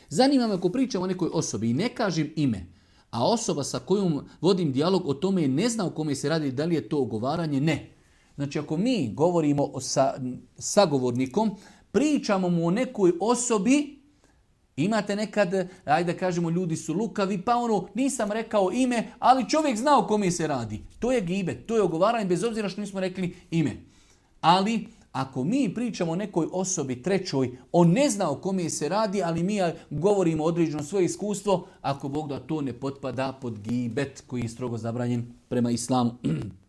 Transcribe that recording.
Zanima me ako pričam o nekoj osobi i ne kažem ime, a osoba sa kojom vodim dijalog o tome ne zna o kome se radi, da li je to ogovaranje, ne. Znači ako mi govorimo sa sagovornikom, pričamo mu o nekoj osobi, imate nekad, ajde da kažemo, ljudi su lukavi, pa nisam rekao ime, ali čovjek zna o kome se radi. To je gibet, to je ogovaranje, bez obzira što nismo rekli ime. Ali ako mi pričamo o nekoj osobi trećoj, on ne zna o kome se radi, ali mi govorimo određeno svoje iskustvo, ako Bog da to ne potpada pod gibet koji je strogo zabranjen prema islamu.